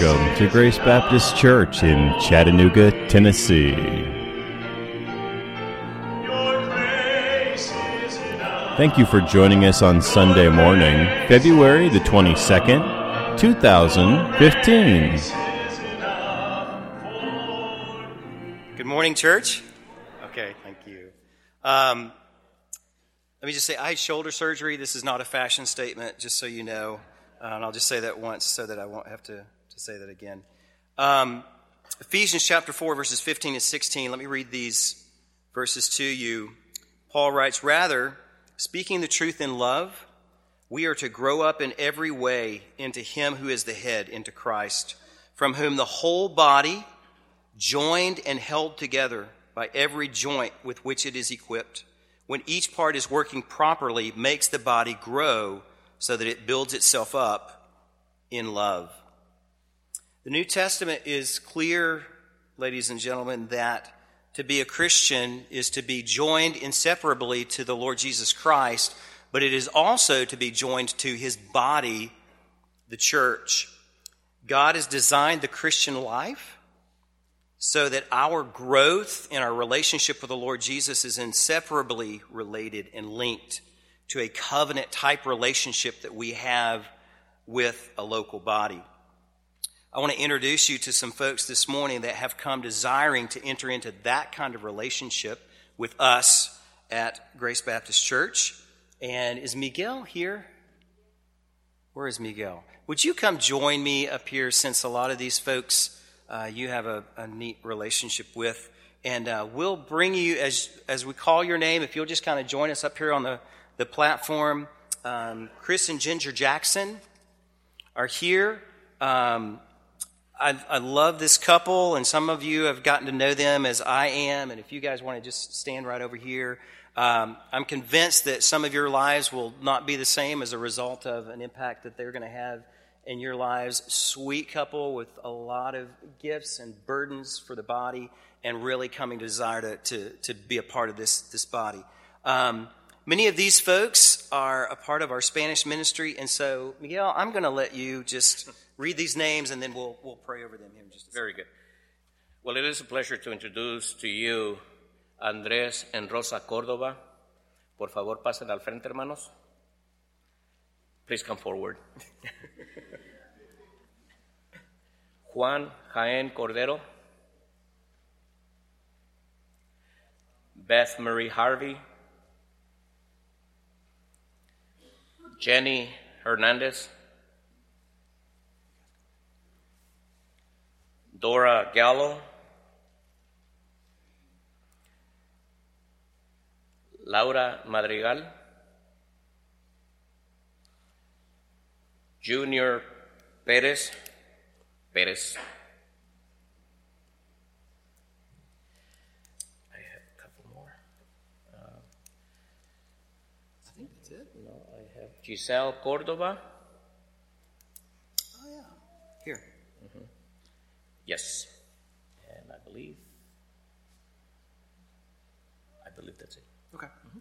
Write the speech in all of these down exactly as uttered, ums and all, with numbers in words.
Welcome to Grace Baptist Church in Chattanooga, Tennessee. Thank you for joining us on Sunday morning, February the twenty-second, two thousand fifteen. Good morning, church. Okay, thank you. Um, let me just say, I had shoulder surgery. This is not a fashion statement, just so you know. Uh, and I'll just say that once so that I won't have to, to say that again. Um, Ephesians chapter four, verses fifteen and sixteen. Let me read these verses to you. Paul writes, "Rather, speaking the truth in love, we are to grow up in every way into him who is the head, into Christ, from whom the whole body, joined and held together by every joint with which it is equipped, when each part is working properly, makes the body grow so that it builds itself up in love." The New Testament is clear, ladies and gentlemen, that to be a Christian is to be joined inseparably to the Lord Jesus Christ, but it is also to be joined to his body, the church. God has designed the Christian life so that our growth in our relationship with the Lord Jesus is inseparably related and linked to a covenant-type relationship that we have with a local body. I want to introduce you to some folks this morning that have come desiring to enter into that kind of relationship with us at Grace Baptist Church. And is Miguel here? Where is Miguel? Would you come join me up here, since a lot of these folks uh, you have a, a neat relationship with. And uh, we'll bring you, as as we call your name, if you'll just kind of join us up here on the the platform. um, Chris and Ginger Jackson are here. Um, I, I love this couple, and some of you have gotten to know them as I am. And if you guys want to just stand right over here, um, I'm convinced that some of your lives will not be the same as a result of an impact that they're going to have in your lives. Sweet couple with a lot of gifts and burdens for the body, and really coming to desire to to, to be a part of this this body. Um, Many of these folks are a part of our Spanish ministry, and so, Miguel, I'm going to let you just read these names, and then we'll we'll pray over them here in just a second. Very good. Well, it is a pleasure to introduce to you Andrés and Rosa Córdoba. Por favor, pasen al frente, hermanos. Please come forward. Juan Jaén Cordero. Beth Marie Harvey. Jenny Hernandez, Dora Gallo, Laura Madrigal, Junior Perez, Perez. Giselle Cordova. Oh, yeah. Here. Mm-hmm. Yes. And I believe, I believe that's it. Okay. Mm-hmm.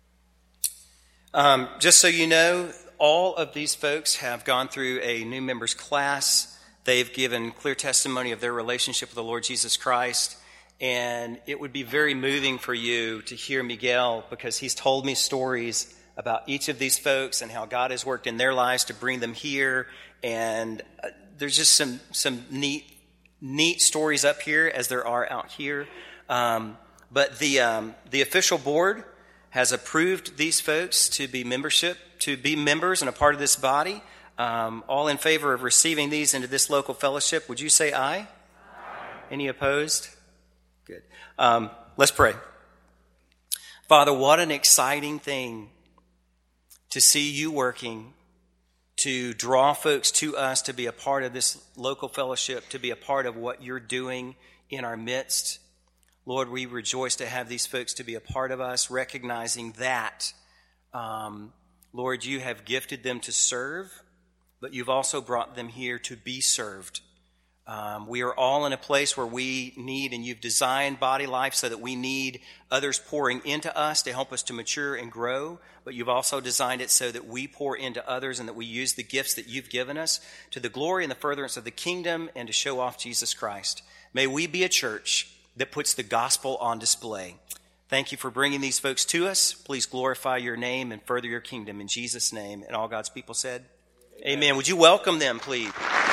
Um, just so you know, all of these folks have gone through a new members class. They've given clear testimony of their relationship with the Lord Jesus Christ. And it would be very moving for you to hear Miguel, because he's told me stories about each of these folks and how God has worked in their lives to bring them here. And uh, there's just some some neat neat stories up here, as there are out here. Um, but the um, the official board has approved these folks to be membership to be members and a part of this body. Um, all in favor of receiving these into this local fellowship, would you say aye? Aye. Any opposed? Good. Um, let's pray. Father, what an exciting thing to see you working, to draw folks to us, to be a part of this local fellowship, to be a part of what you're doing in our midst. Lord, we rejoice to have these folks to be a part of us, recognizing that, um, Lord, you have gifted them to serve, but you've also brought them here to be served. Um, we are all in a place where we need, and you've designed Body Life so that we need others pouring into us to help us to mature and grow, but you've also designed it so that we pour into others and that we use the gifts that you've given us to the glory and the furtherance of the kingdom and to show off Jesus Christ. May we be a church that puts the gospel on display. Thank you for bringing these folks to us. Please glorify your name and further your kingdom in Jesus' name. And all God's people said, amen. Amen. Would you welcome them, please?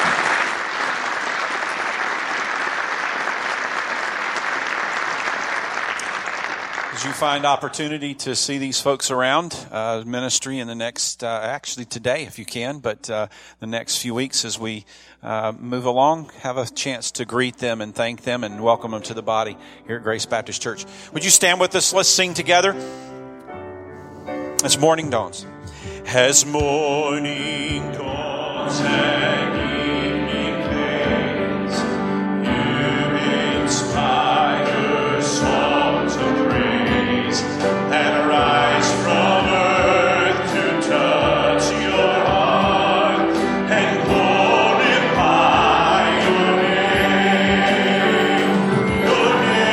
As you find opportunity to see these folks around uh, ministry in the next, uh, actually today if you can, but uh, the next few weeks as we uh, move along, have a chance to greet them and thank them and welcome them to the body here at Grace Baptist Church. Would you stand with us? Let's sing together. As morning dawns. As morning dawns and evening fades, you inspire songs of praise that rise from earth to touch your heart and glorify your name. Your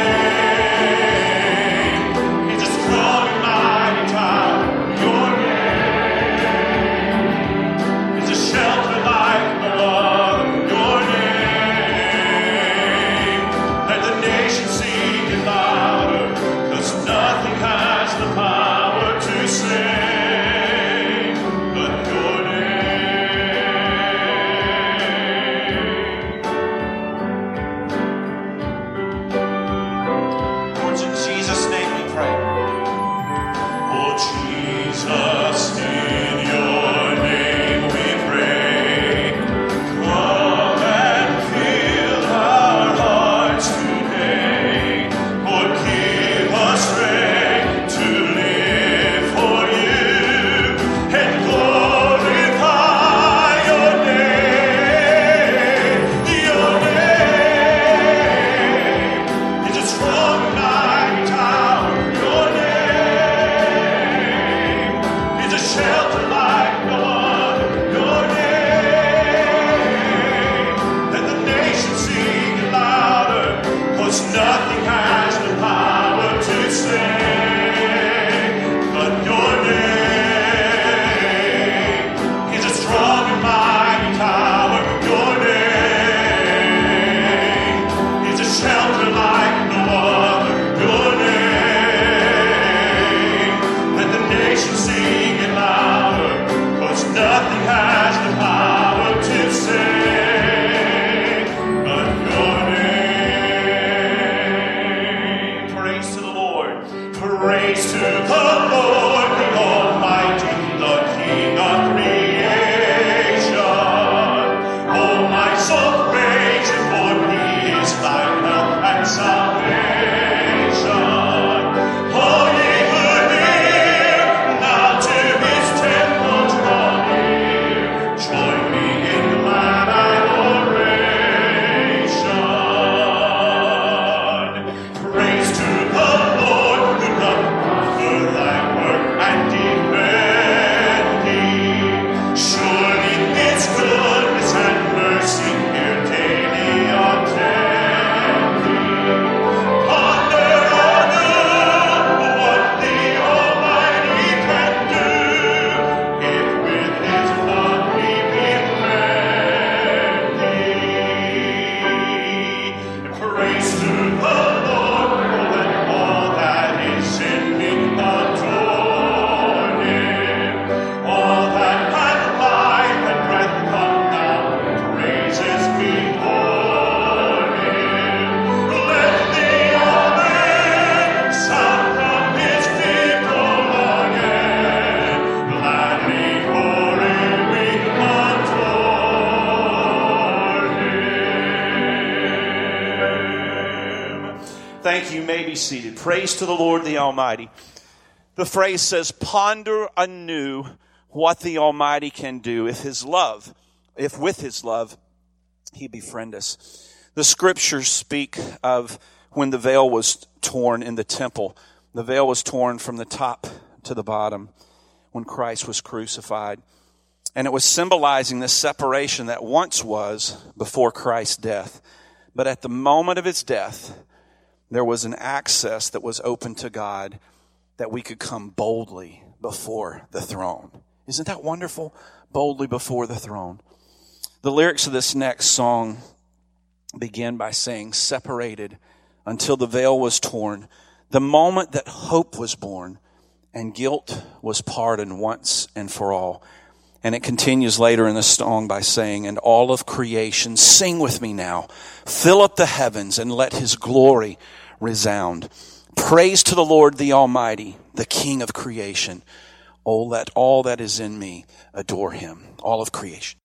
name is a strong and mighty tower. Your name is a shelter like no other. Your name, let the nations sing it louder, 'cause nothing has the power to save but your name. Lord, in Jesus' name we pray. Oh, Jesus, in your name we pray. Come and fill our hearts today. Lord, give us strength to live for you and glorify your name. Your name is a strong and mighty tower. Your name is a shelter like no other. Your name, let the nations sing it louder, 'cause nothing has the power to save but your name is a strong and mighty tower. Your name is a shelter like no other. Your name, let the nations sing it louder, 'cause nothing has the power to save but your name. Praise to the Lord. Praise to the Lord, the Almighty, the King of creation. Oh, my soul, praise Him, for He is thy help and salvation. Oh, ye who near, now to His temple draw near. Join me in glad adoration. Praise to the Lord, who doth prosper thy work and defend thee. Surely His goodness and mercy here daily attend thee. Ponder anew what the Almighty can do, if with His love we befriend thee. Praise to the Lord, let all that is in me adore Him. All that hath life and breath come down, praises before Him. Let the amen sound from His people again. Gladly pouring we adore Him. Thank you. You may be seated. Praise to the Lord the Almighty. The phrase says, ponder anew what the Almighty can do if His love, if with His love He befriend us. The scriptures speak of when the veil was torn in the temple. The veil was torn from the top to the bottom when Christ was crucified. And it was symbolizing this separation that once was before Christ's death. But at the moment of his death, there was an access that was open to God that we could come boldly before the throne. Isn't that wonderful? Boldly before the throne. The lyrics of this next song begin by saying, separated until the veil was torn, the moment that hope was born and guilt was pardoned once and for all. And it continues later in the song by saying, and all of creation, sing with me now, fill up the heavens and let his glory resound. Praise to the Lord the Almighty, the King of creation. Oh, let all that is in me adore him. All of creation.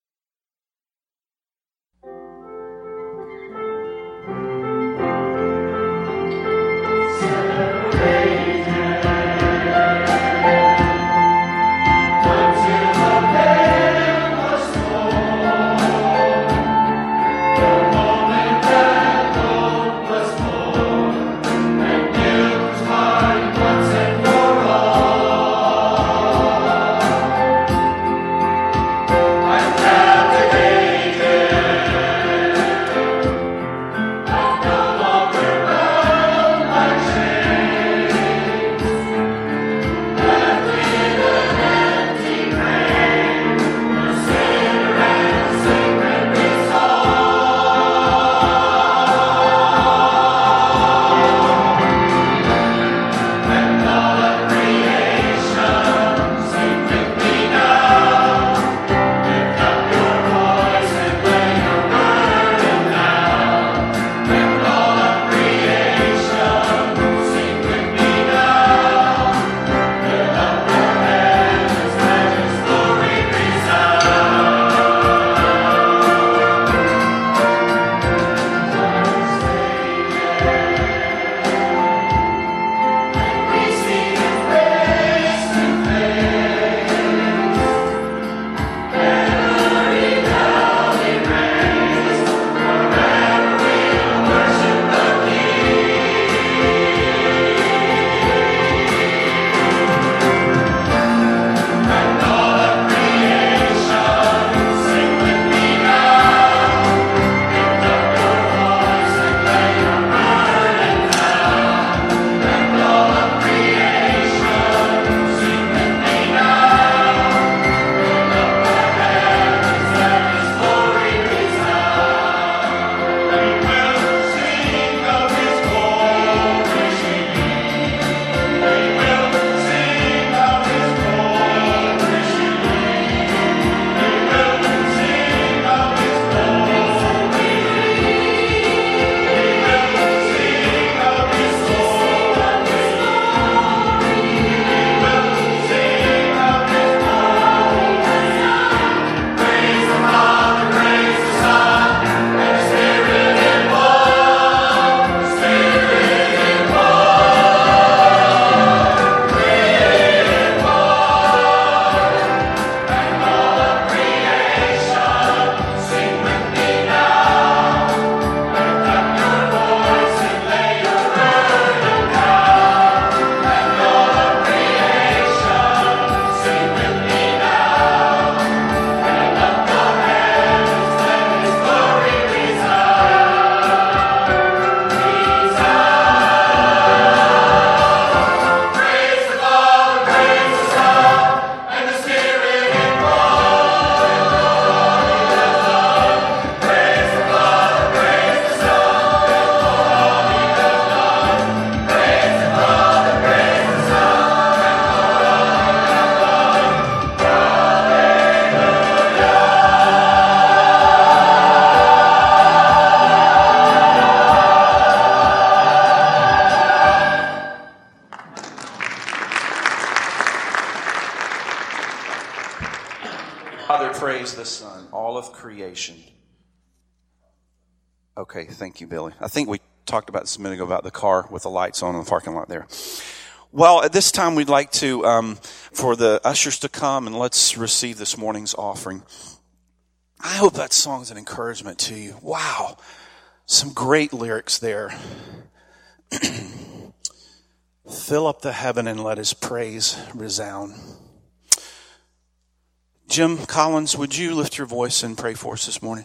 praise the Son, all of creation. Okay, thank you, Billy. I think we talked about this a minute ago about the car with the lights on in the parking lot there. Well, at this time, we'd like to, um, for the ushers to come and let's receive this morning's offering. I hope that song's an encouragement to you. Wow, some great lyrics there. Fill up the heaven and let his praise resound. Jim Collins, would you lift your voice and pray for us this morning?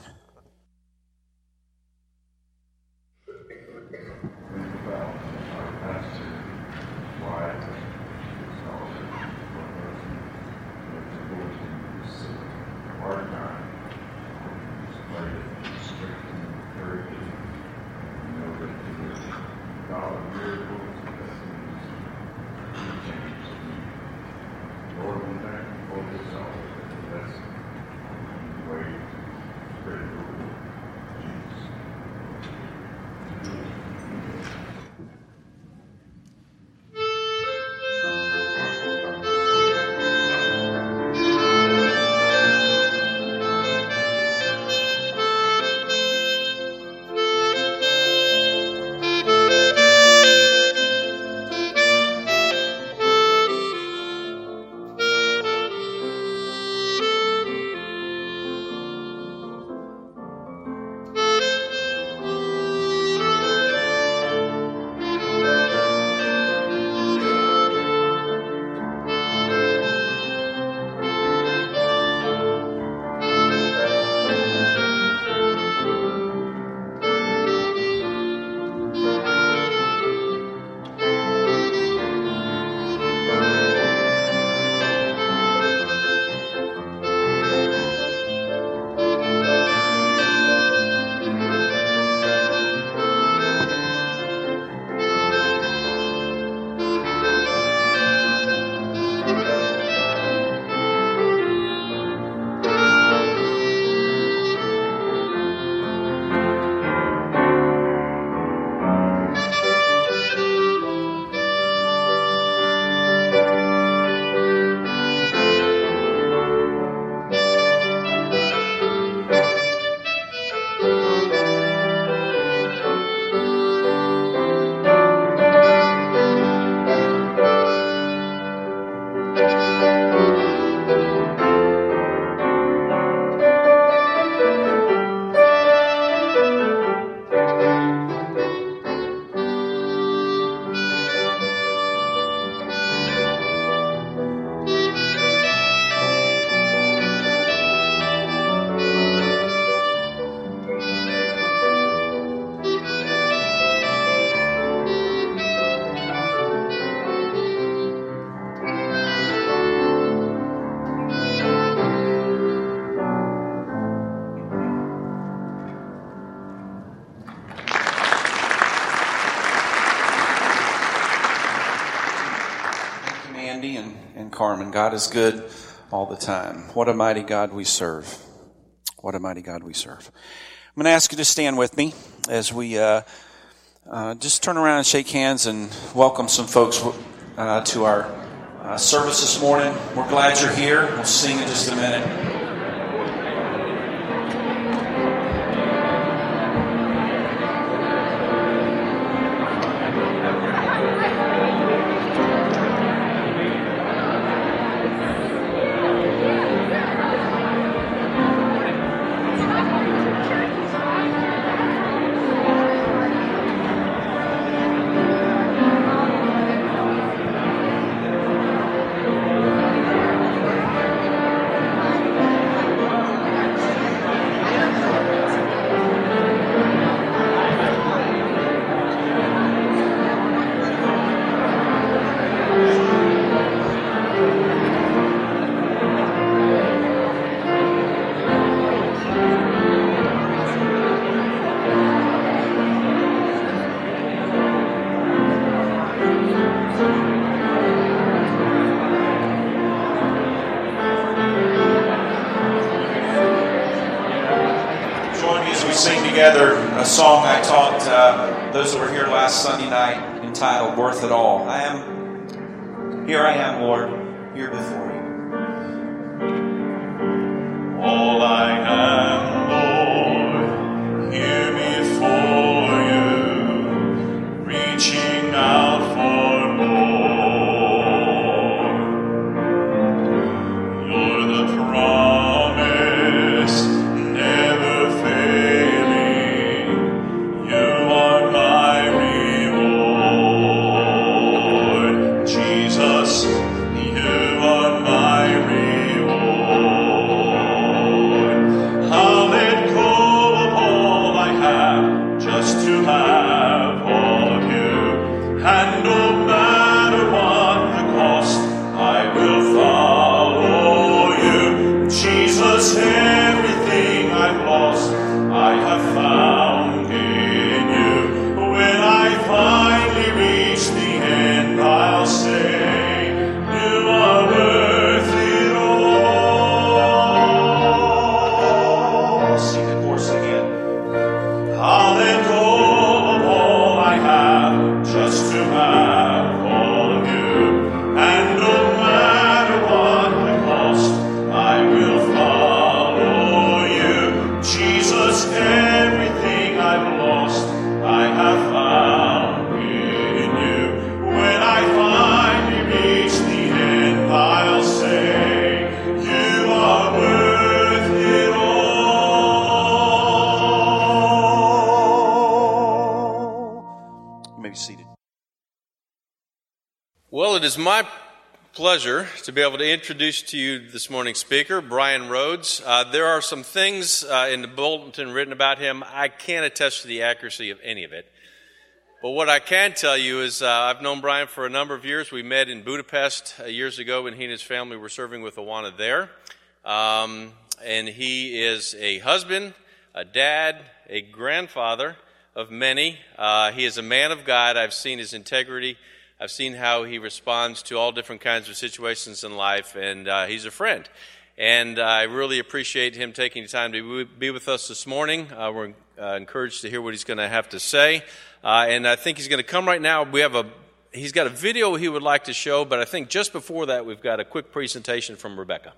Carmen. God is good all the time. What a mighty God we serve. What a mighty God we serve. I'm going to ask you to stand with me as we uh, uh, just turn around and shake hands and welcome some folks uh, to our uh, service this morning. We're glad you're here. We'll sing in just a minute. A song I taught uh, those that were here last Sunday night entitled Worth It All. I am, here I am, Lord, here before you. All I am, Lord, here before you, reaching out for more. You're the promise, never failing. Jesus, you are my reward. Well, it is my pleasure to be able to introduce to you this morning's speaker, Brian Rhodes. Uh, there are some things uh, in the bulletin written about him. I can't attest to the accuracy of any of it. But what I can tell you is uh, I've known Brian for a number of years. We met in Budapest uh, years ago when he and his family were serving with Awana there. Um, and he is a husband, a dad, a grandfather of many. Uh, he is a man of God. I've seen his integrity. I've seen how he responds to all different kinds of situations in life, and uh, he's a friend. And uh, I really appreciate him taking the time to be with us this morning. Uh, we're uh, encouraged to hear what he's going to have to say. Uh, and I think he's going to come right now. We have a he's got a video he would like to show, but I think just before that, we've got a quick presentation from Rebecca.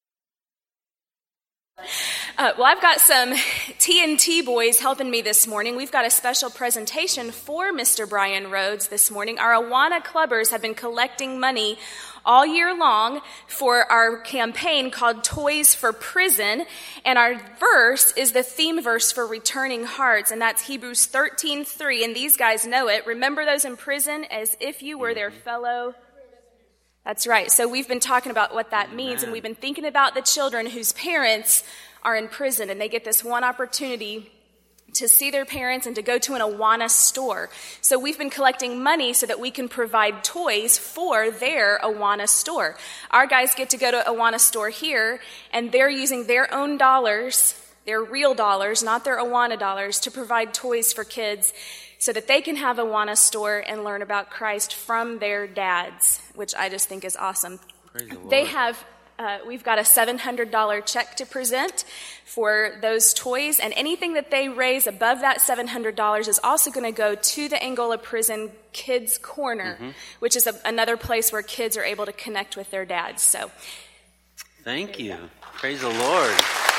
Uh, well, I've got some T N T boys helping me this morning. We've got a special presentation for Mister Brian Rhodes this morning. Our Awana Clubbers have been collecting money all year long for our campaign called Toys for Prison. And our verse is the theme verse for Returning Hearts, and that's Hebrews thirteen three. And these guys know it. Remember those in prison as if you were their fellow. That's right. So we've been talking about what that means, and we've been thinking about the children whose parents are in prison, and they get this one opportunity to see their parents and to go to an Awana store. So we've been collecting money so that we can provide toys for their Awana store. Our guys get to go to Awana store here, and they're using their own dollars, their real dollars, not their Awana dollars, to provide toys for kids so that they can have a Awana store and learn about Christ from their dads, which I just think is awesome. Praise the Lord. They have, uh, we've got a seven hundred dollars check to present for those toys, and anything that they raise above that seven hundred dollars is also going to go to the Angola Prison Kids Corner, mm-hmm. which is a, another place where kids are able to connect with their dads. So, thank you. Praise the Lord.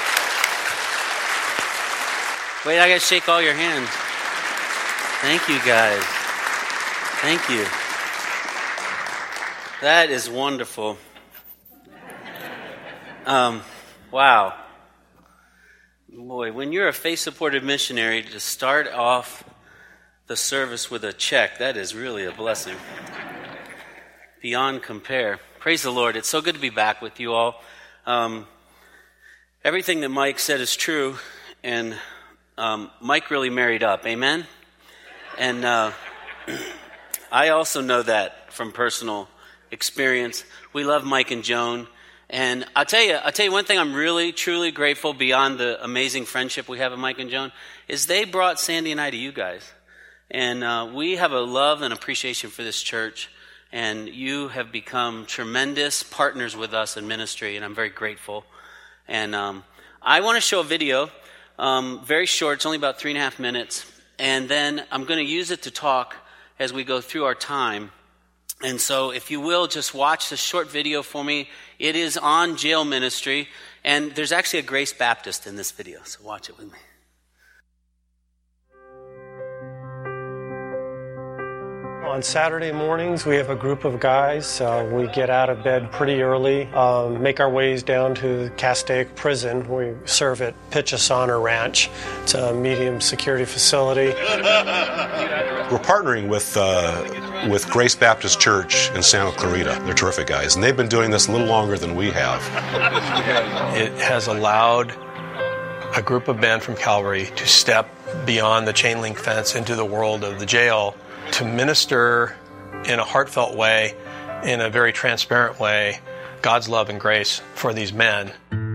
Wait, I got to shake all your hands. Thank you, guys. Thank you. That is wonderful. Um, wow. Boy, when you're a faith-supported missionary, to start off the service with a check, that is really a blessing. Beyond compare. Praise the Lord. It's so good to be back with you all. Um, everything that Mike said is true, and um, Mike really married up. Amen? And uh, I also know that from personal experience. We love Mike and Joan. And I'll tell you, I'll tell you one thing I'm really, truly grateful beyond the amazing friendship we have with Mike and Joan is they brought Sandy and I to you guys. And uh, we have a love and appreciation for this church. And you have become tremendous partners with us in ministry, and I'm very grateful. And um, I want to show a video, um, very short. It's only about three and a half minutes. And then I'm going to use it to talk as we go through our time. And so if you will, just watch this short video for me. It is on jail ministry. And there's actually a Grace Baptist in this video. So watch it with me. On Saturday mornings, we have a group of guys. Uh, we get out of bed pretty early, um, make our ways down to the Castaic Prison. We serve at Pichasana Ranch. It's a medium security facility. We're partnering with uh, with Grace Baptist Church in Santa Clarita. They're terrific guys, and they've been doing this a little longer than we have. It has allowed a group of men from Calvary to step beyond the chain link fence into the world of the jail to minister in a heartfelt way, in a very transparent way, God's love and grace for these men.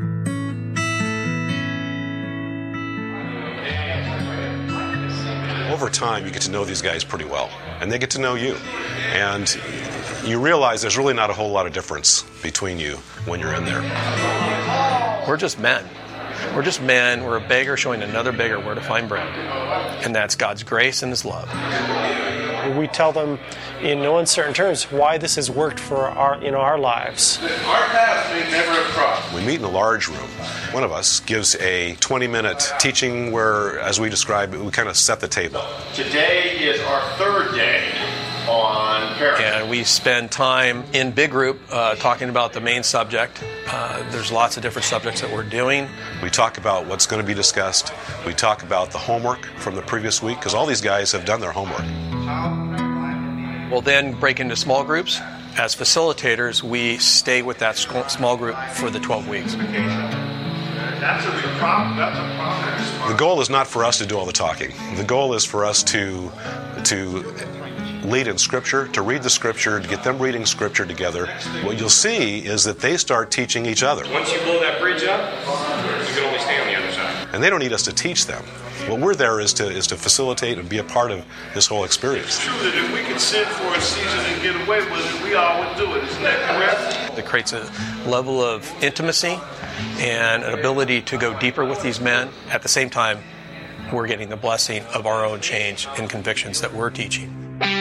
Over time, you get to know these guys pretty well, and they get to know you. And you realize there's really not a whole lot of difference between you when you're in there. We're just men. We're just men. We're a beggar showing another beggar where to find bread. And that's God's grace and His love. We tell them in no uncertain terms why this has worked for our, you know, our lives. Our paths may never have crossed. We meet in a large room. One of us gives a twenty-minute teaching where, as we describe it, we kind of set the table. Today is our third day on parenting. And we spend time in big group uh, talking about the main subject. Uh, there's lots of different subjects that we're doing. We talk about what's going to be discussed. We talk about the homework from the previous week, because all these guys have done their homework. We'll then break into small groups As facilitators, we stay with that small group for the twelve weeks. That's a big problem. That's a problem. The goal is not for us to do all the talking. The goal is for us to to lead in Scripture, to read the Scripture, to get them reading Scripture together. What you'll see is that they start teaching each other. Once you blow that bridge up, you can only stay on the other side. And they don't need us to teach them. What we're there is to is to facilitate and be a part of this whole experience. It's true that if we could sin for a season and get away with it, we all would do it. Isn't that correct? It creates a level of intimacy and an ability to go deeper with these men. At the same time, we're getting the blessing of our own change and convictions that we're teaching.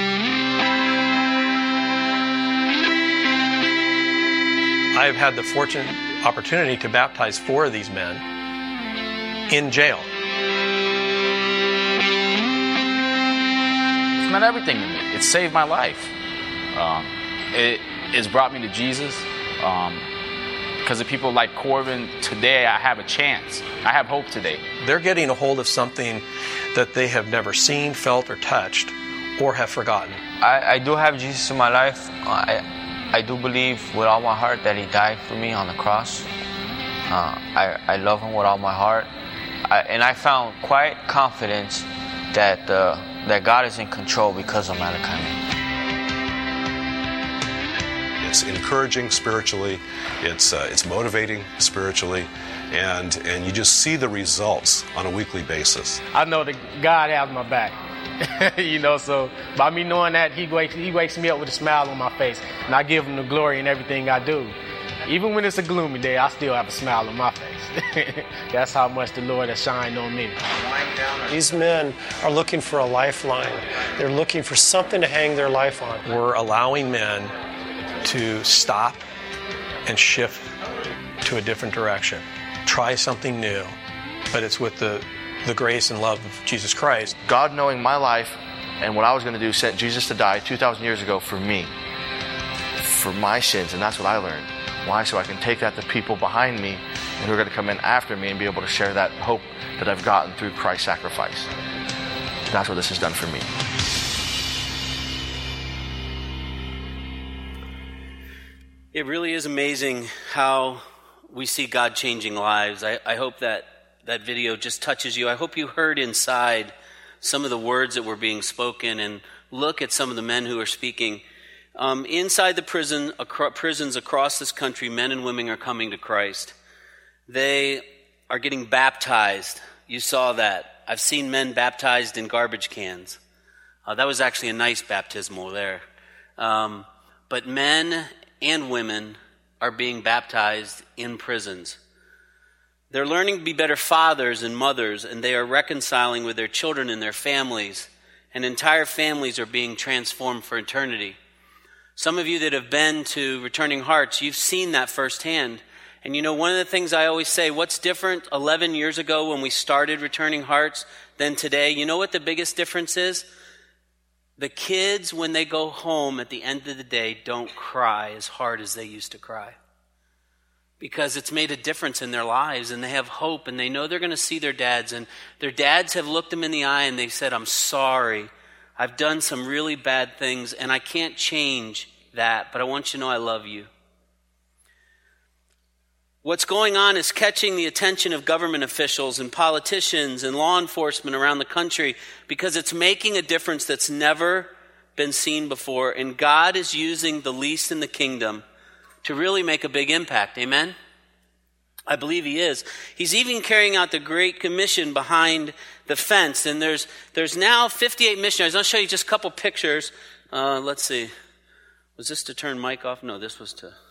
I've had the fortunate opportunity to baptize four of these men in jail. It's meant everything to me. It saved my life. Um, it, it's brought me to Jesus. Um, because of people like Corbin, today I have a chance. I have hope today. They're getting a hold of something that they have never seen, felt, or touched, or have forgotten. I, I do have Jesus in my life. I I do believe with all my heart that he died for me on the cross. Uh, I, I love him with all my heart. I, and I found quiet confidence that uh, that God is in control because of Malachi. It's encouraging spiritually, it's uh, it's motivating spiritually, and and you just see the results on a weekly basis. I know that God has my back. You know, so by me knowing that, he wakes, he wakes me up with a smile on my face, and I give him the glory in everything I do. Even when it's a gloomy day, I still have a smile on my face. That's how much the Lord has shined on me. These men are looking for a lifeline. They're looking for something to hang their life on. We're allowing men to stop and shift to a different direction. Try something new, but it's with the the grace and love of Jesus Christ. God, knowing my life and what I was going to do, sent Jesus to die two thousand years ago for me, for my sins, and that's what I learned. Why? So I can take that to people behind me and who are going to come in after me and be able to share that hope that I've gotten through Christ's sacrifice. That's what this has done for me. It really is amazing how we see God changing lives. I, I hope that that video just touches you. I hope you heard inside some of the words that were being spoken and look at some of the men who are speaking. Um, inside the prison, acro- prisons across this country, men and women are coming to Christ. They are getting baptized. You saw that. I've seen men baptized in garbage cans. Uh, that was actually a nice baptismal there. Um, but men and women are being baptized in prisons. They're learning to be better fathers and mothers, and they are reconciling with their children and their families, and entire families are being transformed for eternity. Some of you that have been to Returning Hearts, you've seen that firsthand. And you know, one of the things I always say, what's different eleven years ago when we started Returning Hearts than today? You know what the biggest difference is? The kids, when they go home at the end of the day, don't cry as hard as they used to cry. Because it's made a difference in their lives, and they have hope, and they know they're going to see their dads. And their dads have looked them in the eye, and they said, I'm sorry. I've done some really bad things, and I can't change that, but I want you to know I love you. What's going on is catching the attention of government officials and politicians and law enforcement around the country because it's making a difference that's never been seen before. And God is using the least in the kingdom to really make a big impact. Amen? I believe he is. He's even carrying out the Great Commission behind the fence. And there's there's now fifty-eight missionaries. I'll show you just a couple pictures. Uh, let's see. Was this to turn mic off? No, this was to...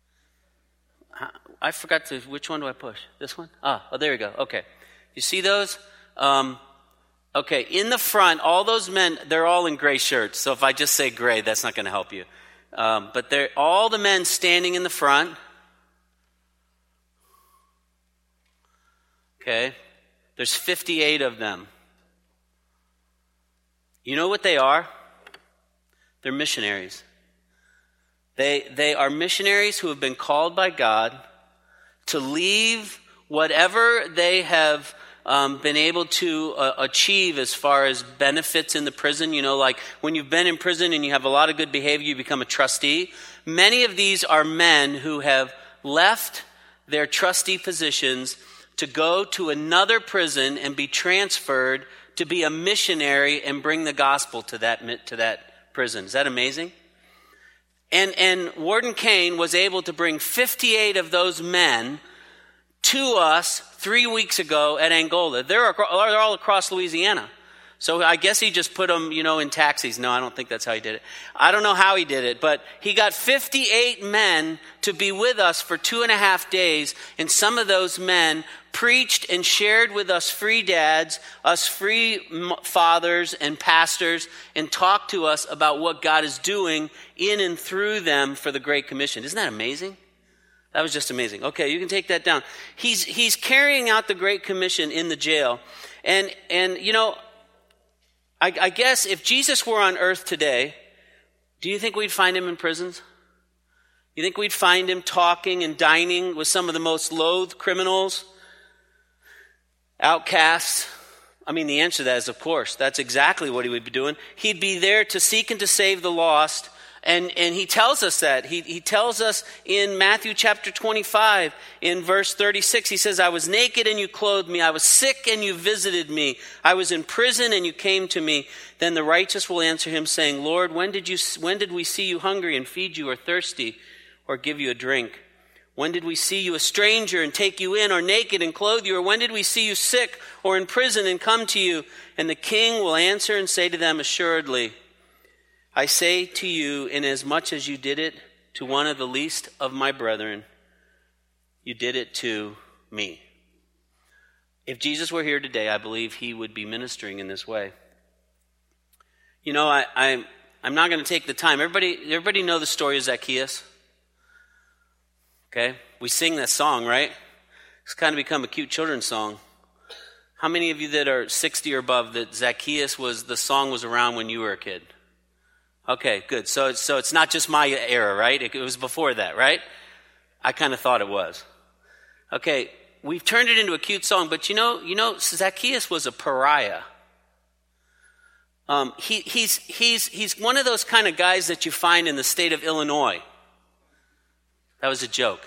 I forgot to, which one do I push? This one? Ah, oh, there we go. Okay. You see those? Um, okay, in the front, all those men, they're all in gray shirts. So if I just say gray, that's not going to help you. Um, but they're all the men standing in the front. Okay. There's fifty-eight of them. You know what they are? They're missionaries. They, they are missionaries who have been called by God to leave whatever they have um, been able to uh, achieve as far as benefits in the prison. You know, like when you've been in prison and you have a lot of good behavior, you become a trustee. Many of these are men who have left their trustee positions to go to another prison and be transferred to be a missionary and bring the gospel to that to that prison. Is that amazing? And and Warden Kane was able to bring fifty-eight of those men to us three weeks ago at Angola. They're, they're all across Louisiana. So I guess he just put them, you know, in taxis. No, I don't think that's how he did it. I don't know how he did it, but he got fifty-eight men to be with us for two and a half days. And some of those men preached and shared with us free dads, us free fathers and pastors, and talked to us about what God is doing in and through them for the Great Commission. Isn't that amazing? That was just amazing. Okay, you can take that down. He's he's carrying out the Great Commission in the jail. And, and you know, I, I guess if Jesus were on earth today, do you think we'd find him in prisons? You think we'd find him talking and dining with some of the most loathed criminals, outcasts? I mean, the answer to that is, of course. That's exactly what he would be doing. He'd be there to seek and to save the lost. And and he tells us that. He he tells us in Matthew chapter twenty-five, in verse thirty-six, he says, I was naked and you clothed me. I was sick and you visited me. I was in prison and you came to me. Then the righteous will answer him, saying, Lord, when did you when did we see you hungry and feed you, or thirsty or give you a drink? When did we see you a stranger and take you in, or naked and clothe you? Or when did we see you sick or in prison and come to you? And the king will answer and say to them, assuredly, I say to you, inasmuch as you did it to one of the least of my brethren, you did it to me. If Jesus were here today, I believe he would be ministering in this way. You know, I, I'm, I'm not going to take the time. Everybody, everybody know the story of Zacchaeus? Okay, we sing that song, right? It's kind of become a cute children's song. How many of you that are sixty or above that Zacchaeus was, the song was around when you were a kid? Okay, good. So, so it's not just my era, right? It, it was before that, right? I kind of thought it was. Okay, we've turned it into a cute song, but you know, you know, Zacchaeus was a pariah. Um, he, he's he's he's one of those kind of guys that you find in the state of Illinois. That was a joke.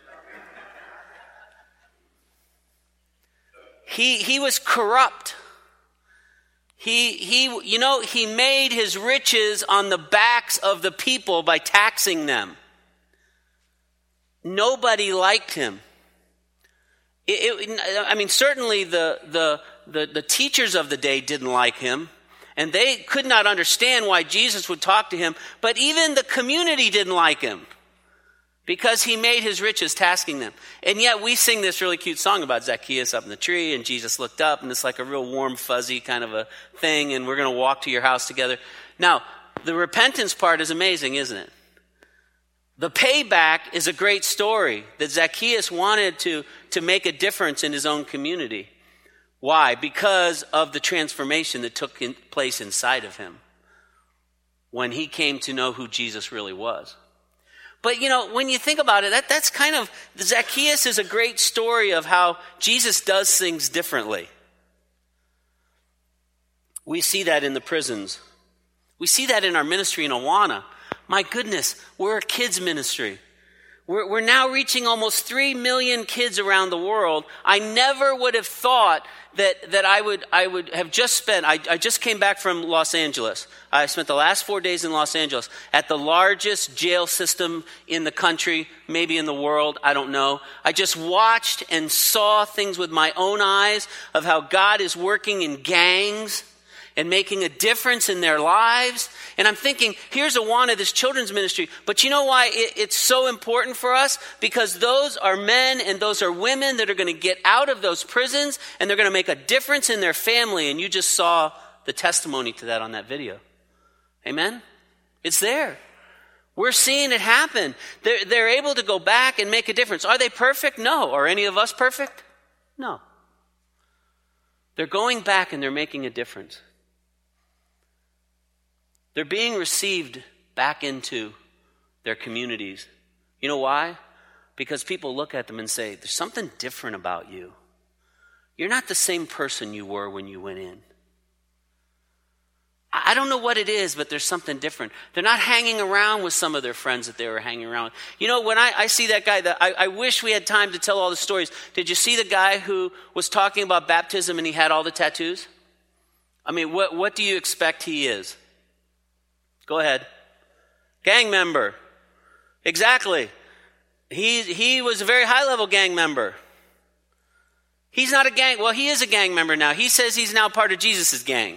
He he was corrupt. He, he, you know, he made his riches on the backs of the people by taxing them. Nobody liked him. It, it, I mean, certainly the, the, the, the teachers of the day didn't like him, and they could not understand why Jesus would talk to him, but even the community didn't like him because he made his riches tasking them. And yet we sing this really cute song about Zacchaeus up in the tree, and Jesus looked up, and it's like a real warm, fuzzy kind of a thing, and we're going to walk to your house together. Now, the repentance part is amazing, isn't it? The payback is a great story that Zacchaeus wanted to, to make a difference in his own community. Why? Because of the transformation that took in place inside of him when he came to know who Jesus really was. But, you know, when you think about it, that, that's kind of, Zacchaeus is a great story of how Jesus does things differently. We see that in the prisons. We see that in our ministry in Awana. My goodness, we're a kids ministry. We're, we're now reaching almost three million kids around the world. I never would have thought that, that I would I would have just spent, I, I just came back from Los Angeles. I spent the last four days in Los Angeles at the largest jail system in the country, maybe in the world, I don't know. I just watched and saw things with my own eyes of how God is working in gangs and making a difference in their lives. And I'm thinking, here's Awana, this children's ministry. But you know why it, it's so important for us? Because those are men and those are women that are going to get out of those prisons, and they're going to make a difference in their family. And you just saw the testimony to that on that video. Amen? It's there. We're seeing it happen. They're, they're able to go back and make a difference. Are they perfect? No. Are any of us perfect? No. They're going back and they're making a difference. They're being received back into their communities. You know why? Because people look at them and say, there's something different about you. You're not the same person you were when you went in. I don't know what it is, but there's something different. They're not hanging around with some of their friends that they were hanging around with. You know, when I, I see that guy, that I, I wish we had time to tell all the stories. Did you see the guy who was talking about baptism and he had all the tattoos? I mean, what, what do you expect he is? Go ahead. Gang member. Exactly. He, he was a very high-level gang member. He's not a gang. Well, he is a gang member now. He says he's now part of Jesus' gang.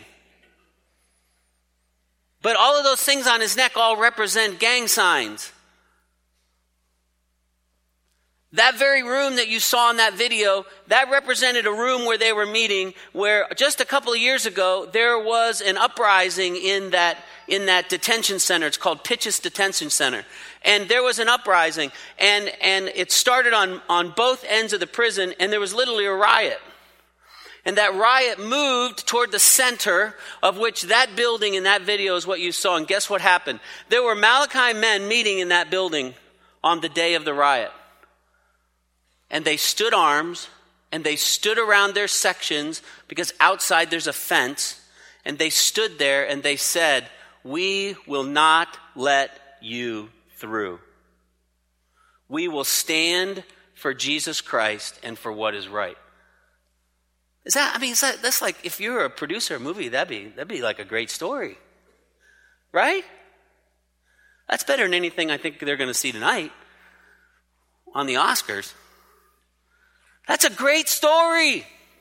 But all of those things on his neck all represent gang signs. That very room that you saw in that video, that represented a room where they were meeting, where just a couple of years ago, there was an uprising in that, in that detention center. It's called Pitchess Detention Center. And there was an uprising, and, and it started on, on both ends of the prison, and there was literally a riot. And that riot moved toward the center, of which that building in that video is what you saw. And guess what happened? There were Malachi men meeting in that building on the day of the riot. And they stood arms, and they stood around their sections, because outside there's a fence. And they stood there and they said, "We will not let you through. We will stand for Jesus Christ and for what is right." Is that, I mean, is that, that's like, if you're a producer of a movie, that'd be, that'd be like a great story. Right? That's better than anything I think they're going to see tonight on the Oscars. That's a great story.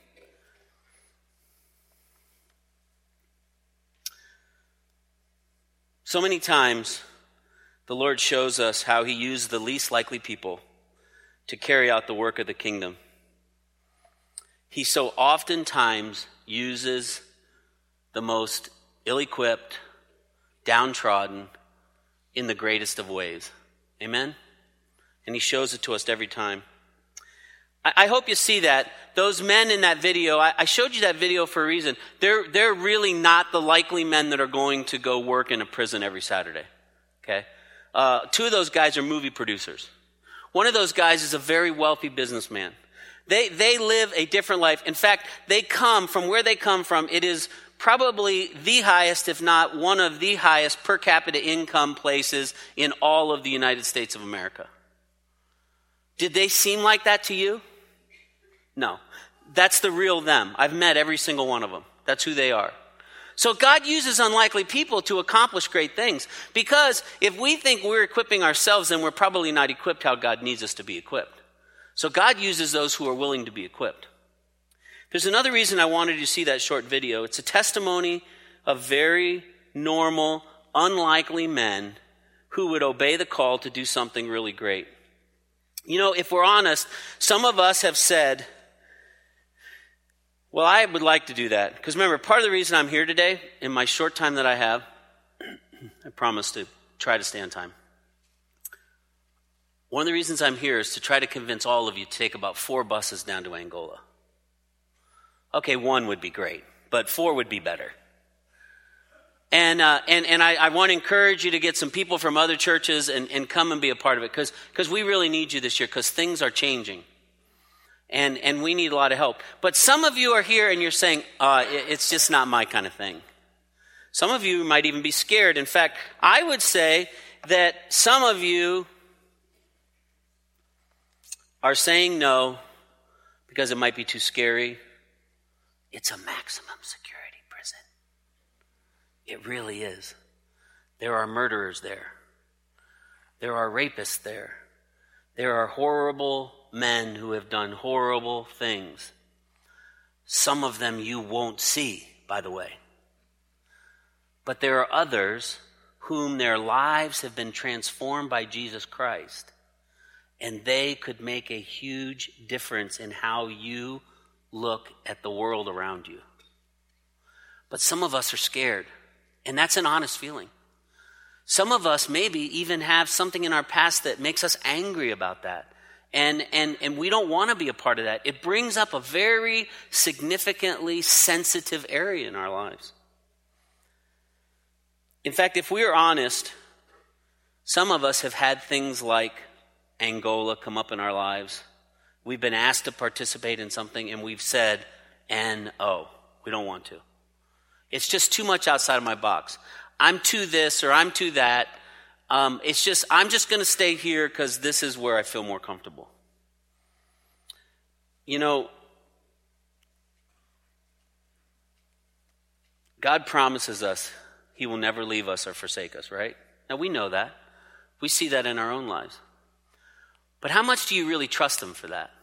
So many times, the Lord shows us how he used the least likely people to carry out the work of the kingdom. He so oftentimes uses the most ill-equipped, downtrodden in the greatest of ways. Amen? And he shows it to us every time. I, I hope you see that. Those men in that video, I, I showed you that video for a reason. They're, they're really not the likely men that are going to go work in a prison every Saturday. Okay? Uh, two of those guys are movie producers. One of those guys is a very wealthy businessman. They they live a different life. In fact, they come from where they come from. It is probably the highest, if not one of the highest per capita income places in all of the United States of America. Did they seem like that to you? No. That's the real them. I've met every single one of them. That's who they are. So God uses unlikely people to accomplish great things. Because if we think we're equipping ourselves, then we're probably not equipped how God needs us to be equipped. So God uses those who are willing to be equipped. There's another reason I wanted you to see that short video. It's a testimony of very normal, unlikely men who would obey the call to do something really great. You know, if we're honest, some of us have said, well, I would like to do that. Because remember, part of the reason I'm here today, in my short time that I have, I promise to try to stay on time. One of the reasons I'm here is to try to convince all of you to take about four buses down to Angola. Okay, one would be great, but four would be better. And uh, and and I, I want to encourage you to get some people from other churches and, and come and be a part of it, because because we really need you this year, because things are changing. And and we need a lot of help. But some of you are here and you're saying, uh, it, it's just not my kind of thing. Some of you might even be scared. In fact, I would say that some of you are saying no because it might be too scary. It's a maximum security prison. It really is. There are murderers there. There are rapists there. There are horrible men who have done horrible things. Some of them you won't see, by the way. But there are others whom their lives have been transformed by Jesus Christ. And they could make a huge difference in how you look at the world around you. But some of us are scared, and that's an honest feeling. Some of us maybe even have something in our past that makes us angry about that. And, and, and we don't want to be a part of that. It brings up a very significantly sensitive area in our lives. In fact, if we're honest, some of us have had things like Angola come up in our lives. We've been asked to participate in something and we've said, N O. We don't want to. It's just too much outside of my box. I'm to this or I'm to that. Um, it's just, I'm just going to stay here because this is where I feel more comfortable. You know, God promises us he will never leave us or forsake us, right? Now, we know that. We see that in our own lives. But how much do you really trust him for that?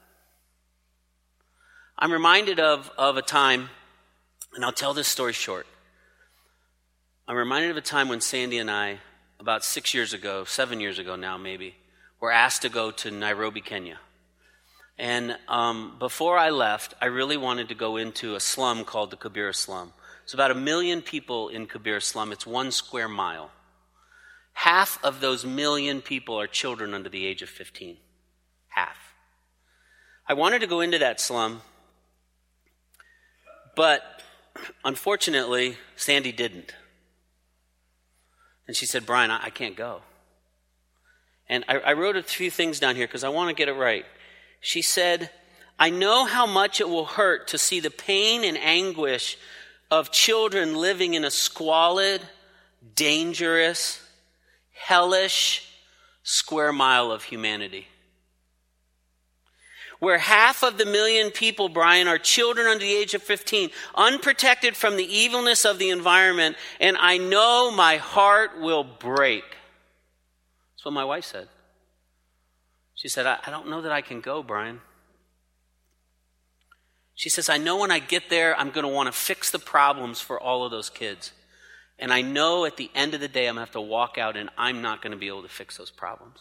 I'm reminded of, of a time, and I'll tell this story short. I'm reminded of a time when Sandy and I, about six years ago, seven years ago now maybe, were asked to go to Nairobi, Kenya. And um, before I left, I really wanted to go into a slum called the Kibera slum. It's about a million people in Kibera slum. It's one square mile. Half of those million people are children under the age of fifteen. Half. I wanted to go into that slum, but unfortunately, Sandy didn't. And she said, Brian, I, I can't go. And I, I wrote a few things down here because I want to get it right. She said, I know how much it will hurt to see the pain and anguish of children living in a squalid, dangerous, hellish square mile of humanity. Where half of the million people, Brian, are children under the age of fifteen, unprotected from the evilness of the environment, and I know my heart will break. That's what my wife said. She said, I, I don't know that I can go, Brian. She says, I know when I get there, I'm going to want to fix the problems for all of those kids. And I know at the end of the day, I'm going to have to walk out and I'm not going to be able to fix those problems.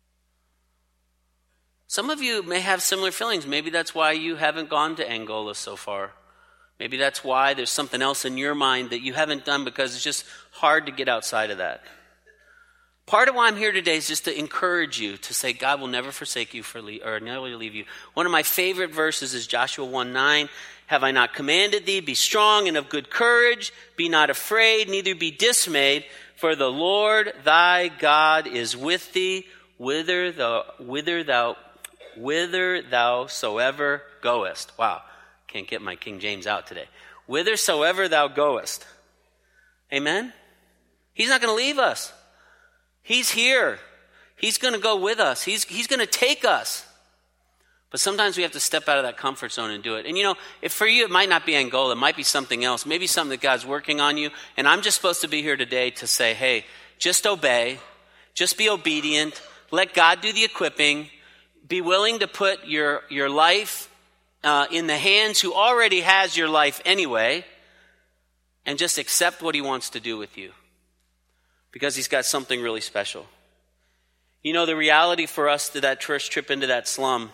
Some of you may have similar feelings. Maybe that's why you haven't gone to Angola so far. Maybe that's why there's something else in your mind that you haven't done because it's just hard to get outside of that. Part of why I'm here today is just to encourage you to say God will never forsake you for le- or never leave you. One of my favorite verses is Joshua one nine. Have I not commanded thee? Be strong and of good courage. Be not afraid, neither be dismayed. For the Lord thy God is with thee, whither thou, whither thou, whither thou soever goest. Wow, can't get my King James out today. Whithersoever thou goest. Amen? He's not going to leave us. He's here. He's going to go with us. He's, he's going to take us. But sometimes we have to step out of that comfort zone and do it. And you know, if for you it might not be Angola, it might be something else. Maybe something that God's working on you. And I'm just supposed to be here today to say, hey, just obey. Just be obedient. Let God do the equipping. Be willing to put your, your life uh, in the hands who already has your life anyway. And just accept what he wants to do with you. Because he's got something really special. You know, the reality for us to that first trip into that slum,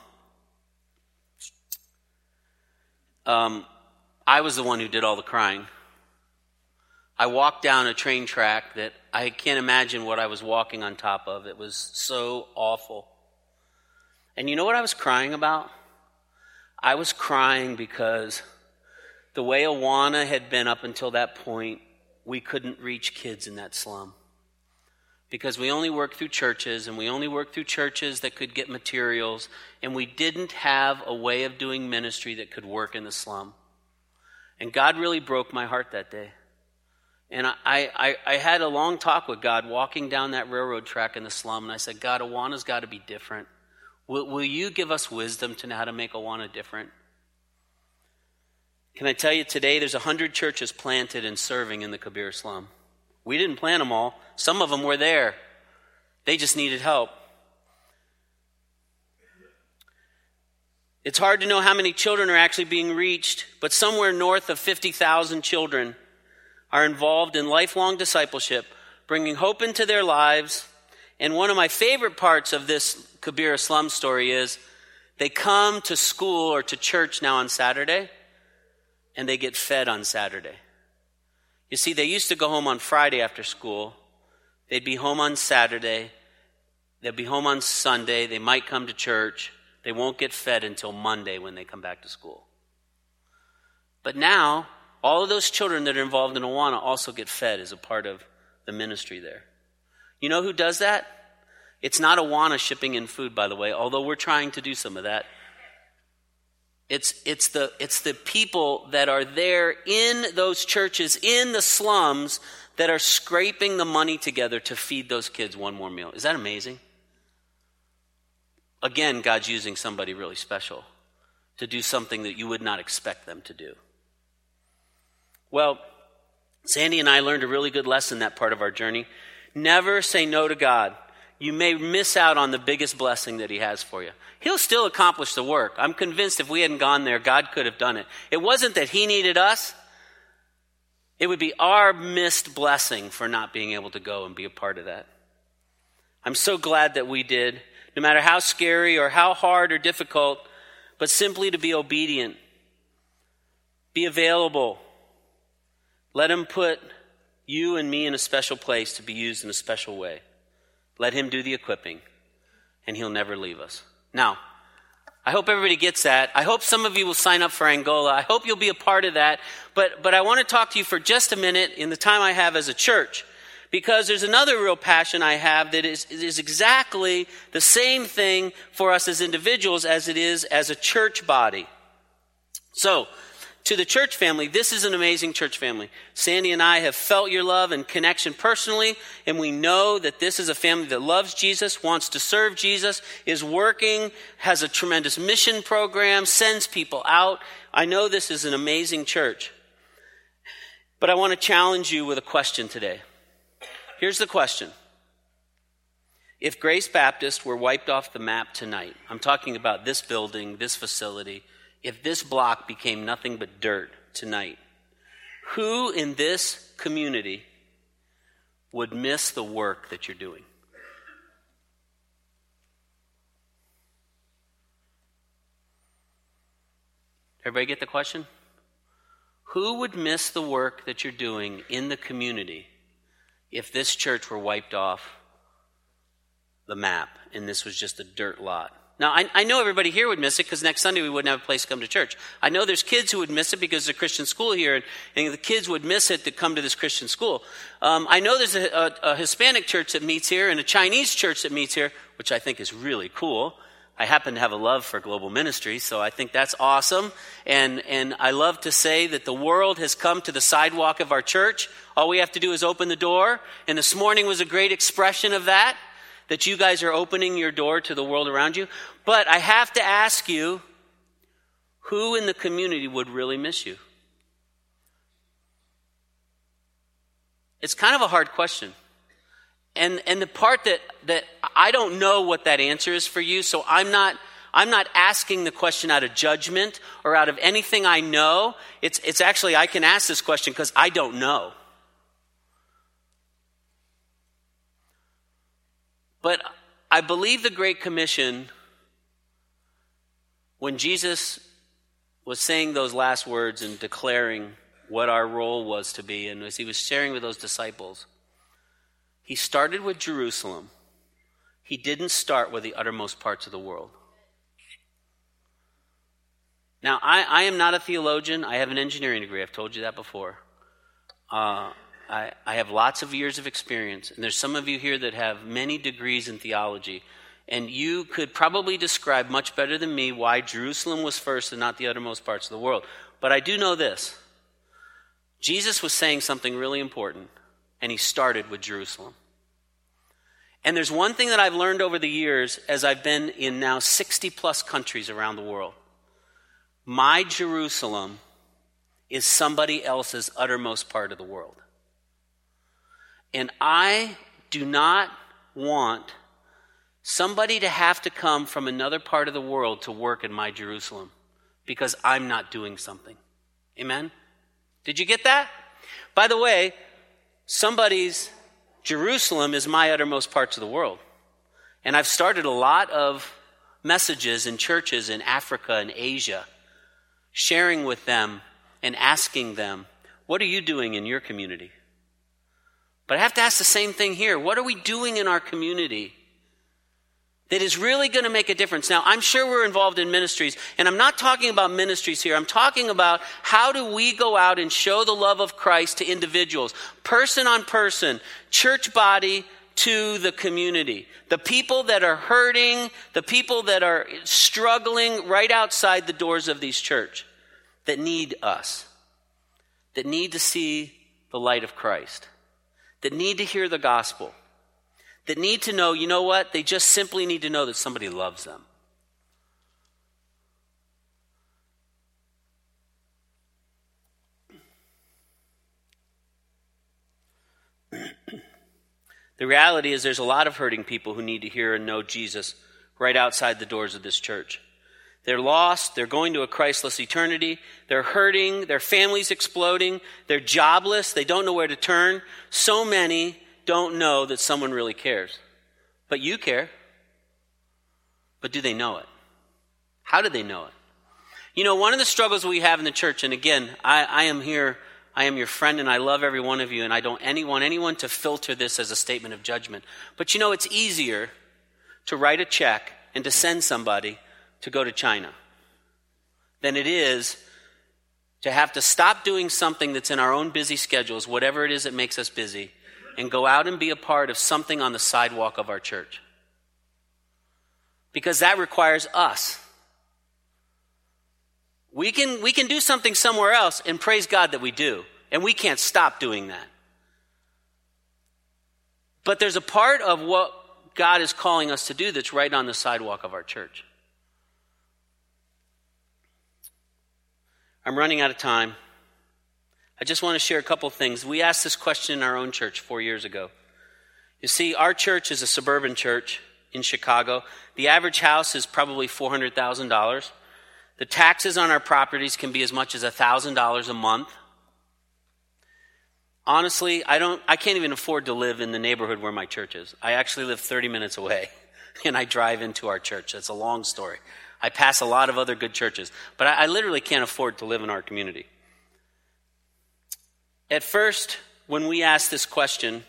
um, I was the one who did all the crying. I walked down a train track that I can't imagine what I was walking on top of. It was so awful. And you know what I was crying about? I was crying because the way Awana had been up until that point, we couldn't reach kids in that slum. Because we only worked through churches, and we only worked through churches that could get materials, and we didn't have a way of doing ministry that could work in the slum. And God really broke my heart that day. And I, I, I had a long talk with God walking down that railroad track in the slum, and I said, God, Awana's got to be different. Will, will you give us wisdom to know how to make Awana different? Can I tell you today, there's a hundred churches planted and serving in the Kibera slum. We didn't plant them all. Some of them were there. They just needed help. It's hard to know how many children are actually being reached, but somewhere north of fifty thousand children are involved in lifelong discipleship, bringing hope into their lives. And one of my favorite parts of this Kibera slum story is they come to school or to church now on Saturday, and they get fed on Saturday. You see, they used to go home on Friday after school. They'd be home on Saturday. They'd be home on Sunday. They might come to church. They won't get fed until Monday when they come back to school. But now, all of those children that are involved in Awana also get fed as a part of the ministry there. You know who does that? It's not Awana shipping in food, by the way, although we're trying to do some of that. It's, it's, the, it's the people that are there in those churches, in the slums, that are scraping the money together to feed those kids one more meal. Is that amazing? Again, God's using somebody really special to do something that you would not expect them to do. Well, Sandy and I learned a really good lesson that part of our journey. Never say no to God. You may miss out on the biggest blessing that he has for you. He'll still accomplish the work. I'm convinced if we hadn't gone there, God could have done it. It wasn't that he needed us. It would be our missed blessing for not being able to go and be a part of that. I'm so glad that we did, no matter how scary or how hard or difficult, but simply to be obedient, be available. Let him put you and me in a special place to be used in a special way. Let him do the equipping, and he'll never leave us. Now, I hope everybody gets that. I hope some of you will sign up for Angola. I hope you'll be a part of that. But, but I want to talk to you for just a minute in the time I have as a church, because there's another real passion I have that is, is exactly the same thing for us as individuals as it is as a church body. So, to the church family, this is an amazing church family. Sandy and I have felt your love and connection personally, and we know that this is a family that loves Jesus, wants to serve Jesus, is working, has a tremendous mission program, sends people out. I know this is an amazing church. But I want to challenge you with a question today. Here's the question. If Grace Baptist were wiped off the map tonight, I'm talking about this building, this facility, if this block became nothing but dirt tonight, who in this community would miss the work that you're doing? Everybody get the question? Who would miss the work that you're doing in the community if this church were wiped off the map and this was just a dirt lot? Now, I, I know everybody here would miss it because next Sunday we wouldn't have a place to come to church. I know there's kids who would miss it because there's a Christian school here, and, and the kids would miss it to come to this Christian school. Um, I know there's a, a, a Hispanic church that meets here and a Chinese church that meets here, which I think is really cool. I happen to have a love for global ministry, so I think that's awesome. And, and I love to say that the world has come to the sidewalk of our church. All we have to do is open the door, and this morning was a great expression of that. That you guys are opening your door to the world around you. But I have to ask you, who in the community would really miss you? It's kind of a hard question. And and the part that, that I don't know what that answer is for you, so I'm not I'm not asking the question out of judgment or out of anything I know. It's it's actually, I can ask this question because I don't know. But I believe the Great Commission, when Jesus was saying those last words and declaring what our role was to be, and as he was sharing with those disciples, he started with Jerusalem. He didn't start with the uttermost parts of the world. Now, I, I am not a theologian. I have an engineering degree. I've told you that before. Uh, I, I have lots of years of experience, and there's some of you here that have many degrees in theology, and you could probably describe much better than me why Jerusalem was first and not the uttermost parts of the world. But I do know this. Jesus was saying something really important, and he started with Jerusalem. And there's one thing that I've learned over the years as I've been in now sixty plus countries around the world. My Jerusalem is somebody else's uttermost part of the world. And I do not want somebody to have to come from another part of the world to work in my Jerusalem because I'm not doing something. Amen? Did you get that? By the way, somebody's Jerusalem is my uttermost parts of the world. And I've started a lot of messages in churches in Africa and Asia, sharing with them and asking them, what are you doing in your community? But I have to ask the same thing here. What are we doing in our community that is really going to make a difference? Now, I'm sure we're involved in ministries, and I'm not talking about ministries here. I'm talking about how do we go out and show the love of Christ to individuals, person on person, church body, to the community. The people that are hurting, the people that are struggling right outside the doors of these church, that need us, that need to see the light of Christ, that need to hear the gospel, that need to know, you know what? They just simply need to know that somebody loves them. The reality is there's a lot of hurting people who need to hear and know Jesus right outside the doors of this church. They're lost. They're going to a Christless eternity. They're hurting. Their family's exploding. They're jobless. They don't know where to turn. So many don't know that someone really cares. But you care. But do they know it? How do they know it? You know, one of the struggles we have in the church, and again, I, I am here, I am your friend, and I love every one of you, and I don't any, want anyone to filter this as a statement of judgment. But you know, it's easier to write a check and to send somebody to go to China than it is to have to stop doing something that's in our own busy schedules, whatever it is that makes us busy, and go out and be a part of something on the sidewalk of our church. Because that requires us. We can, we can do something somewhere else, and praise God that we do. And we can't stop doing that. But there's a part of what God is calling us to do that's right on the sidewalk of our church. I'm running out of time. I just want to share a couple things. We asked this question in our own church four years ago. You see, our church is a suburban church in Chicago. The average house is probably four hundred thousand dollars. The taxes on our properties can be as much as one thousand dollars a month. Honestly, I don't. I can't even afford to live in the neighborhood where my church is. I actually live thirty minutes away, and I drive into our church. That's a long story. I pass a lot of other good churches, but I, I literally can't afford to live in our community. At first, when we asked this question,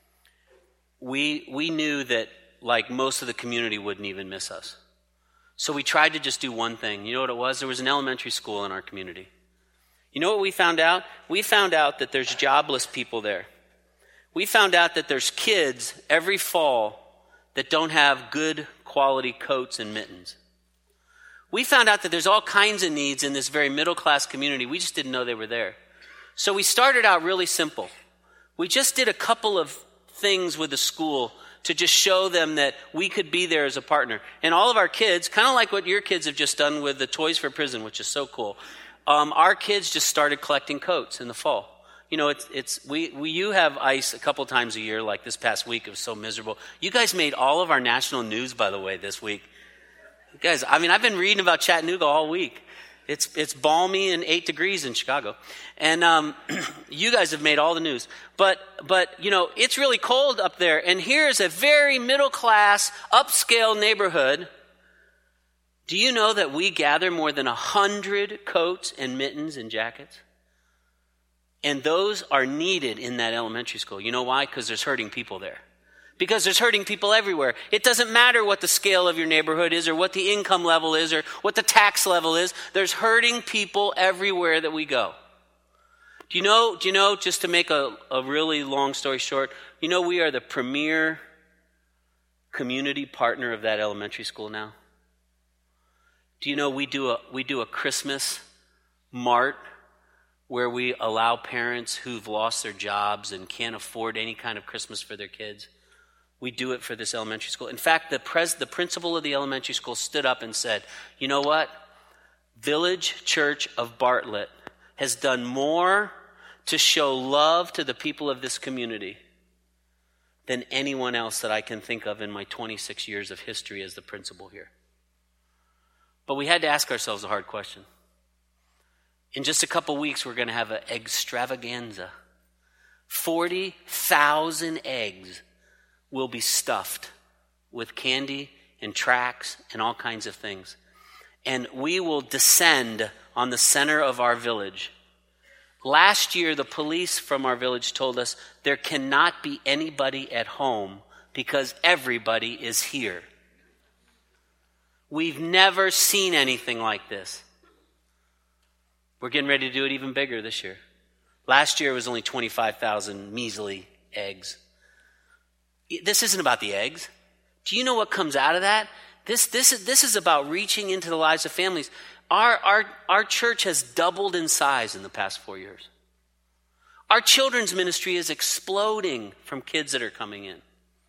we we knew that, like, most of the community wouldn't even miss us. So we tried to just do one thing. You know what it was? There was an elementary school in our community. You know what we found out? We found out that there's jobless people there. We found out that there's kids every fall that don't have good quality coats and mittens. We found out that there's all kinds of needs in this very middle-class community. We just didn't know they were there. So we started out really simple. We just did a couple of things with the school to just show them that we could be there as a partner. And all of our kids, kind of like what your kids have just done with the Toys for Prison, which is so cool, um, our kids just started collecting coats in the fall. You know, it's it's we, we you have ice a couple times a year, like this past week. It was so miserable. You guys made all of our national news, by the way, this week. You guys, I mean, I've been reading about Chattanooga all week. It's it's balmy and eight degrees in Chicago. And um, you guys have made all the news. But, but you know, it's really cold up there. And here's a very middle-class, upscale neighborhood. Do you know that we gather more than one hundred coats and mittens and jackets? And those are needed in that elementary school. You know why? Because there's hurting people there. Because there's hurting people everywhere. It doesn't matter what the scale of your neighborhood is or what the income level is or what the tax level is. There's hurting people everywhere that we go. Do you know, do you know, just to make a, a really long story short, you know we are the premier community partner of that elementary school now? Do you know we do a we do a Christmas mart where we allow parents who've lost their jobs and can't afford any kind of Christmas for their kids? We do it for this elementary school. In fact, the pres- the principal of the elementary school stood up and said, you know what? Village Church of Bartlett has done more to show love to the people of this community than anyone else that I can think of in my twenty-six years of history as the principal here. But we had to ask ourselves a hard question. In just a couple weeks, we're going to have an extravaganza. forty thousand eggs will be stuffed with candy and tracts and all kinds of things. And we will descend on the center of our village. Last year, the police from our village told us there cannot be anybody at home because everybody is here. We've never seen anything like this. We're getting ready to do it even bigger this year. Last year, it was only twenty-five thousand measly eggs. This isn't about the eggs. Do you know what comes out of that? This, this, is, this is about reaching into the lives of families. Our, our, our church has doubled in size in the past four years. Our children's ministry is exploding from kids that are coming in.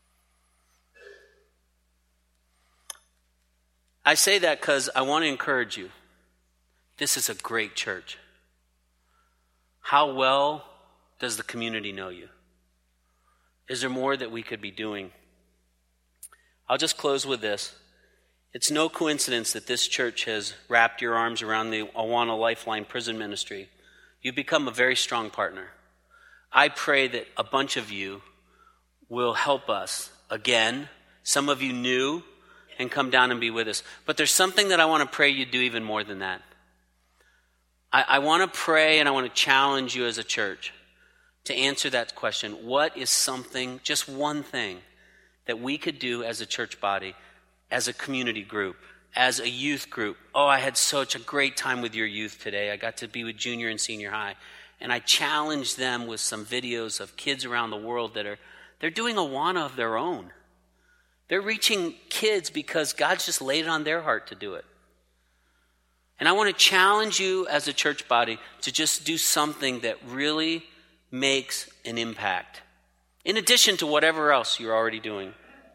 I say that because I want to encourage you. This is a great church. How well does the community know you? Is there more that we could be doing? I'll just close with this. It's no coincidence that this church has wrapped your arms around the Awana Lifeline Prison Ministry. You've become a very strong partner. I pray that a bunch of you will help us again. Some of you new and come down and be with us. But there's something that I want to pray you do even more than that. I, I want to pray and I want to challenge you as a church to answer that question. What is something, just one thing, that we could do as a church body, as a community group, as a youth group? Oh, I had such a great time with your youth today. I got to be with junior and senior high. And I challenged them with some videos of kids around the world that are, they're doing Awana of their own. They're reaching kids because God's just laid it on their heart to do it. And I want to challenge you as a church body to just do something that really makes an impact, in addition to whatever else you're already doing.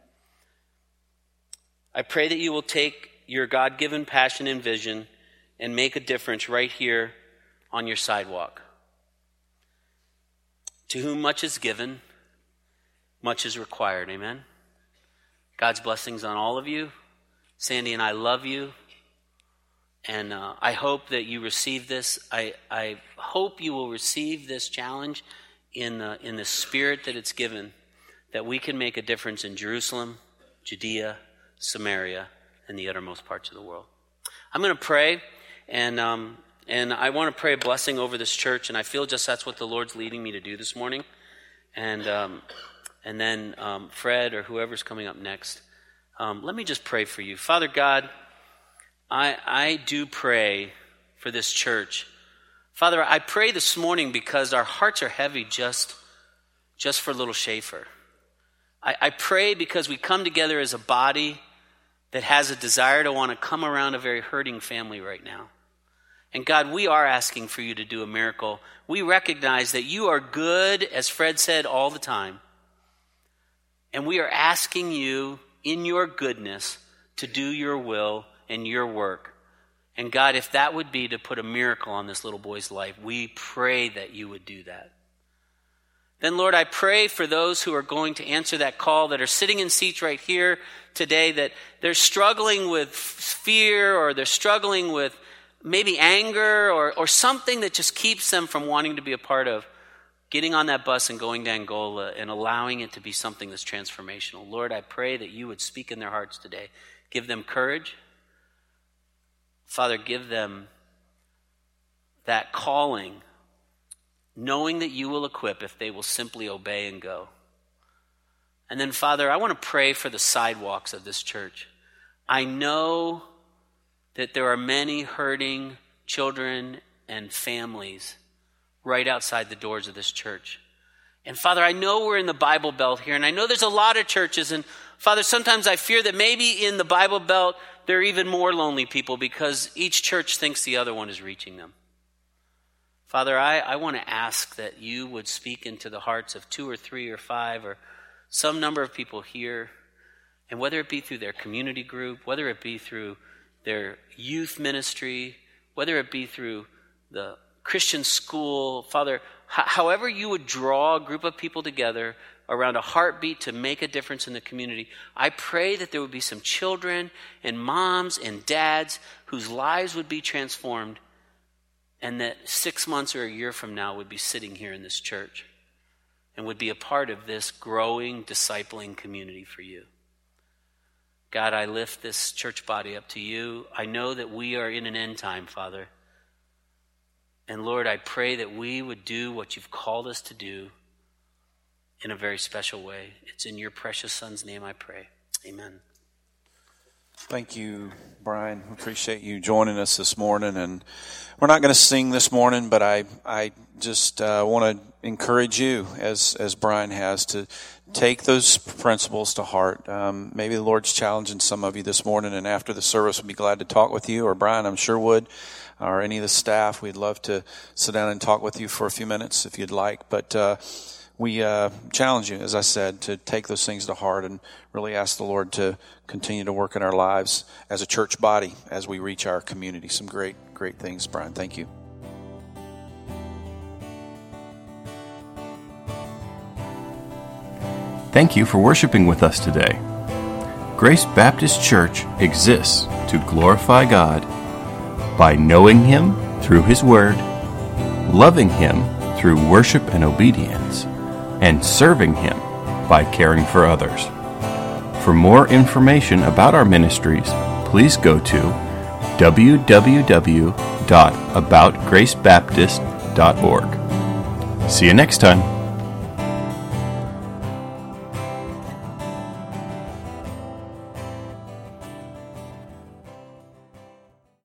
I pray that you will take your God-given passion and vision and make a difference right here on your sidewalk. To whom much is given, much is required. Amen? God's blessings on all of you. Sandy and I love you. And uh, I hope that you receive this. I, I hope you will receive this challenge in the, in the spirit that it's given, that we can make a difference in Jerusalem, Judea, Samaria, and the uttermost parts of the world. I'm going to pray, and um, and I want to pray a blessing over this church, and I feel just that's what the Lord's leading me to do this morning. And um, and then um, Fred or whoever's coming up next, um, let me just pray for you. Father God, I I do pray for this church. Father, I pray this morning because our hearts are heavy just, just for little Schaefer. I, I pray because we come together as a body that has a desire to want to come around a very hurting family right now. And God, we are asking for you to do a miracle. We recognize that you are good, as Fred said, all the time. And we are asking you in your goodness to do your will and your work. And God, if that would be to put a miracle on this little boy's life, we pray that you would do that. Then, Lord, I pray for those who are going to answer that call, that are sitting in seats right here today, that they're struggling with fear, or they're struggling with maybe anger, or, or something that just keeps them from wanting to be a part of getting on that bus and going to Angola and allowing it to be something that's transformational. Lord, I pray that you would speak in their hearts today. Give them courage. Father, give them that calling, knowing that you will equip if they will simply obey and go. And then, Father, I want to pray for the sidewalks of this church. I know that there are many hurting children and families right outside the doors of this church. And Father, I know we're in the Bible Belt here, and I know there's a lot of churches, and Father, sometimes I fear that maybe in the Bible Belt there are even more lonely people because each church thinks the other one is reaching them. Father, I, I want to ask that you would speak into the hearts of two or three or five or some number of people here, and whether it be through their community group, whether it be through their youth ministry, whether it be through the Christian school, Father, h- however you would draw a group of people together around a heartbeat to make a difference in the community, I pray that there would be some children and moms and dads whose lives would be transformed, and that six months or a year from now would be sitting here in this church and would be a part of this growing, discipling community for you. God, I lift this church body up to you. I know that we are in an end time, Father. And Lord, I pray that we would do what you've called us to do in a very special way. It's in your precious Son's name I pray. Amen. Thank you, Brian. We appreciate you joining us this morning. And we're not going to sing this morning, but I I just uh, want to encourage you, as as Brian has, to take those principles to heart. Um, maybe the Lord's challenging some of you this morning, and after the service, we'll be glad to talk with you, or Brian, I'm sure would, or any of the staff. We'd love to sit down and talk with you for a few minutes if you'd like. But uh, we uh, challenge you, as I said, to take those things to heart and really ask the Lord to continue to work in our lives as a church body as we reach our community. Some great, great things, Brian. Thank you. Thank you for worshiping with us today. Grace Baptist Church exists to glorify God by knowing Him through His Word, loving Him through worship and obedience, and serving Him by caring for others. For more information about our ministries, please go to w w w dot about grace baptist dot org. See you next time.